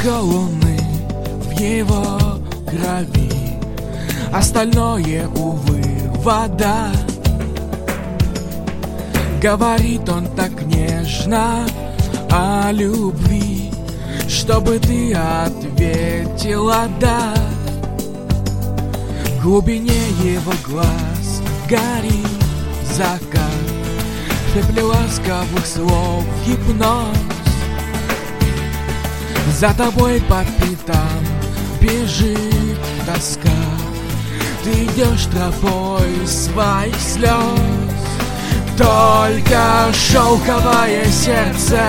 луны в его крови, остальное, увы, вода. Говорит он так нежно о любви, чтобы ты ответила «да». В глубине его глаз горит закат, в тепле ласковых слов гипноз. За тобой по пятам бежит тоска, ты идешь тропой своих слез. Только шелковое сердце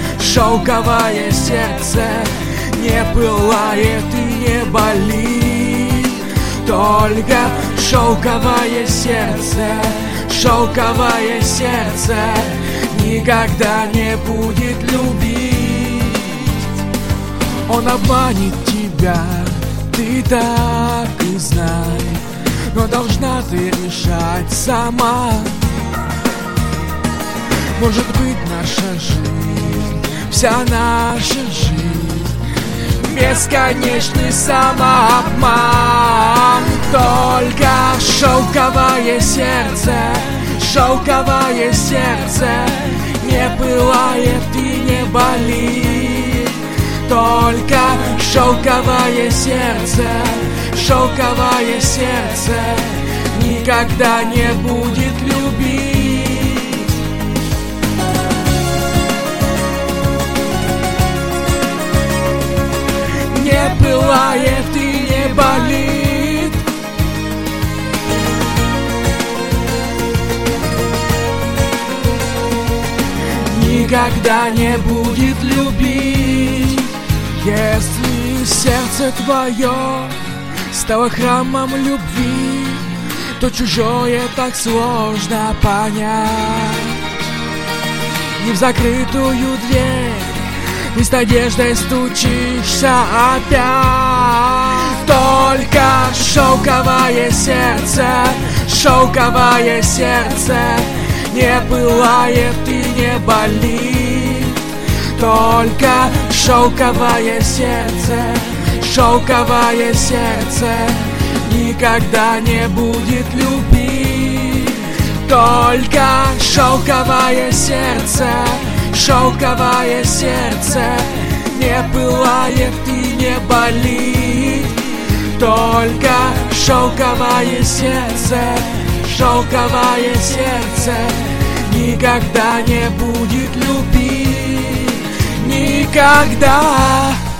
не пылает и не болит. Только шелковое сердце никогда не будет любить. Он обманет тебя, ты так и знай, но должна ты решать сама. Может быть, наша жизнь, вся наша жизнь, бесконечный самообман. Только шелковое сердце не пылает и не болит. Только шелковое сердце никогда не будет любить. Не пылает и не болит. Никогда не будет любить. Если сердце твое стало храмом любви, то чужое так сложно понять. Не в закрытую дверь ты с надеждой стучишься опять. Только шелковое сердце не пылает и не болит. Только шелковое сердце никогда не будет любить. Только шелковое сердце не пылает и не болит. Только шелковое сердце никогда не будет любить. Никогда.